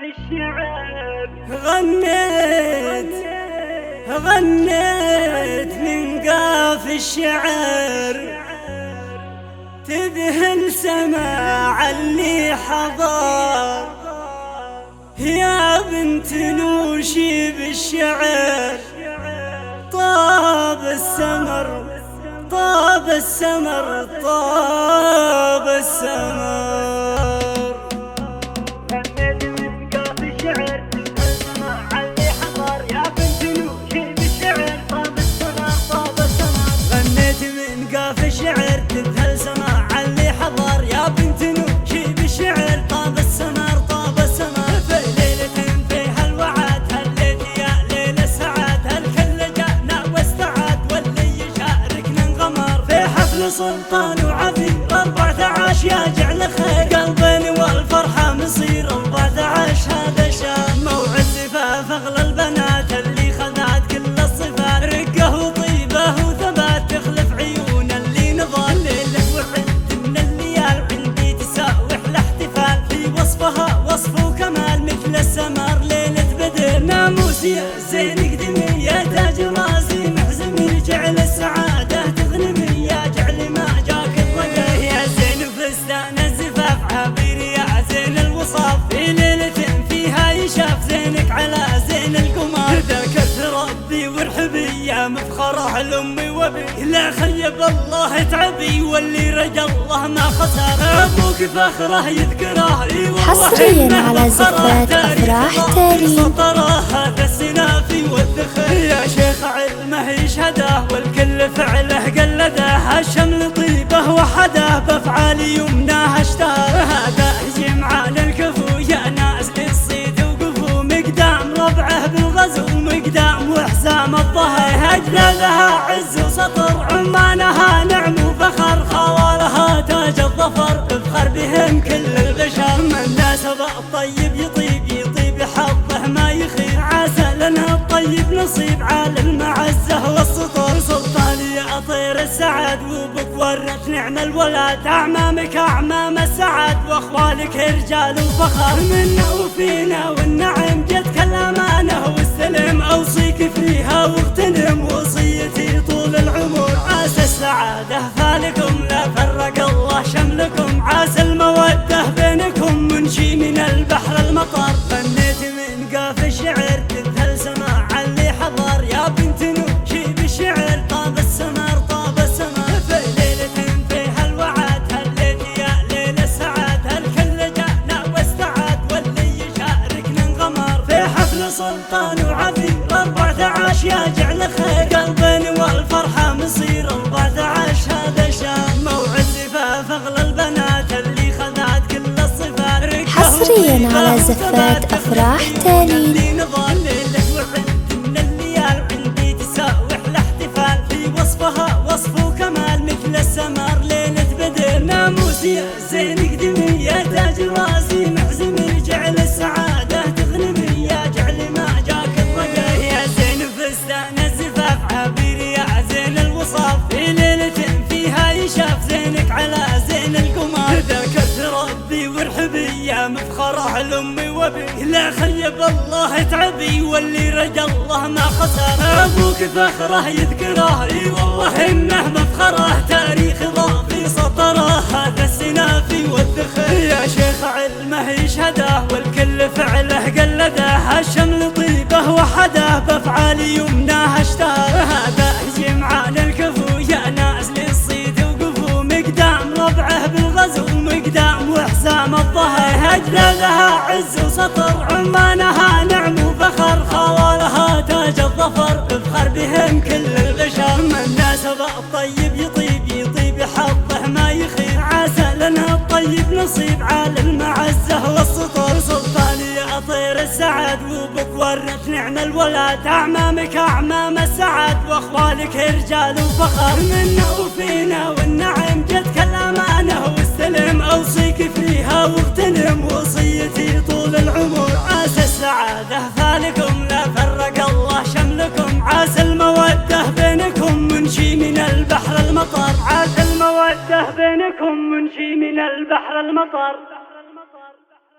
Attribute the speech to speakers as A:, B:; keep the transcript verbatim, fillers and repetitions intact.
A: غنيت غنيت من قاف الشعر تذهل سماع اللي حضر. يا بنت نوشي بالشعر طاب السمر طاب السمر طاب السمر.
B: غنيت من قاف الشعر تذهل سماع اللي حضر. يا بنت نوشي بالشعر طاب السمر طاب السمر.
A: غنيت من قاف الشعر تذهل سماع اللي حضر. يا بنت نوشي بالشعر طاب السمر طاب السمر. في ليلة فيها الوعد هالليل يا ليل السعاد هالكل جانا واستعاد واللي يشاركنا انغمر. في حفل سلطان وعبير أربعة عشر يا جعل خير قلبين والفرحة مصير. أربعة عشر هذا شهر موعد زفاف أغلى البنات اللي خذات كل الصفات. رقه وطيبه وثبات تخلف عيون اللي نظر. ليلة وعد من الليال عندي تساوي احلى احتفال. في وصفها وصف وكمال مثل السمر. ليلة بدر ناموسية زين قدمي يا تاج راسي محزمي. جعل السعادة تغنمي يا جعل ما جاك الضجر. يا زين فستان الزفاف عبير يا زين الوصاف. في ليلة فيها يشاف زينك على زين القمر. ذاك ربي وارحبي يا مفخره لامي وابي. لا خيب الله تعبي واللي رجا الله ما خسر. ابوك فخره يذكره
C: حصريا على زفات أفراح تالي.
A: سطره هذا السنافي والذخر. يا شيخ علمه يشهده والكل فعله قلده. الشمل طيبه وحده بافعال يمناه اشتهر. هذا جمعان الكفو يا ناس للصيد وقفوا. مقدام ربعه بالغزو مقدام وحزام الظهر. هجنا لها عز وسطر عمانها نعم وفخر. خوالها تاج الظفر تفخر بهم كل البشر. من ناسب الطيب يطيب يطيب حظه ما يخيب. عسى لنا الطيب نصيب على المعزه والسطر. سلطان يا طير السعد وبك ورث نعم الولد. اعمامك اعمام السعد واخوالك رجال وفخر. منا وفينا والنعم جدك الامانه والسلم. اوصيك فيها واغتنم وصيتي طول العمر. عسى السعاده فالكم لا فرق الله شملكم. عسى الموده بينكم منشي من البحر المطر. غنيت من قاف الشعر تذهل سماع اللي حضر. يا بنت نوشي بالشعر طاب السمر طاب السمر. في ليلة فيها الوعد هالليل يا ليل السعاد هالكل جانا واستعاد واللي يشاركنا انغمر. في حفل سلطان وعبير أربعة عشر يا جعل خير قلبين والفرحة مصير. أربعة عشر هذا شهر موعد زفاف أغلى البنات اللي خذات كل الصفات.
C: حصريا على زفات أفراح تالي.
A: وصف وكمال مثل السمر. ليلة بدر ناموسية زين قدمي يا تاج راسي محزمي. جعل السعادة تغنمي يا جعل ما جاك الضجر. يا زين فستان الزفاف عبير يا زين الوصاف. في ليلة فيها يشاف زينك على زين القمر. ذاك ربي وارحبي يا مفخره لامي وابي. لا خيب الله تعبي واللي رجا الله ما خسر. ابوك فخره يذكره اي والله انه مفخره. تاريخ ضافي سطره هذا السنافي والذخر. يا شيخ علمه يشهده والكل فعله قلده. الشمل طيبه وحده بافعال يمناه اشتهر. هذا جمعان الكفو يا ناس للصيد وقفوا. مقدام ربعه بالغزو مقدام وحزام الظهر. هجنا لها عز وسطر عمانها نعم وفخر. خوالها تاج الظفر تفخر بهم كل البشر. من ناسب الطيب يطيب يطيب حظه ما يخيب. عسى لنا الطيب نصيب على المعزه والسطر. سلطان يا طير السعد وبك ورث نعم الولد. اعمامك اعمام السعد واخوالك رجال وفخر. منا وفينا والنعم جدك الامانه والسلم. اوصيك فيها واغتنم وصيتي طول العمر. عسى السعاده فالكم لا فرق الله شملكم. عسى الموده بينكم منشي من البحر المطر. عسى الموده بينكم منشي من البحر المطر.